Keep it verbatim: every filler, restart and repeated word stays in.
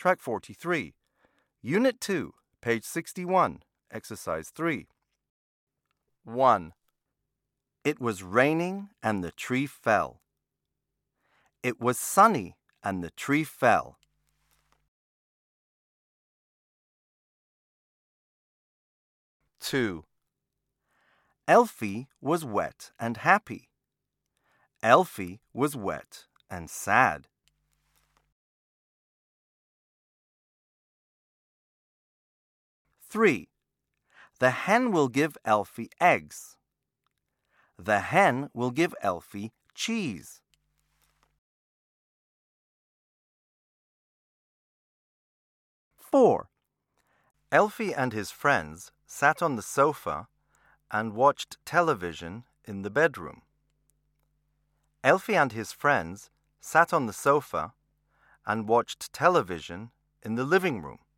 Track forty-three. Unit two, page sixty-one, Exercise three. one. It was raining and the tree fell. It was sunny and the tree fell. two. Elfie was wet and happy. Elfie was wet and sad. three. The hen will give Elfie eggs. The hen will give Elfie cheese. four. Elfie and his friends sat on the sofa and watched television in the bedroom. Elfie and his friends sat on the sofa and watched television in the living room.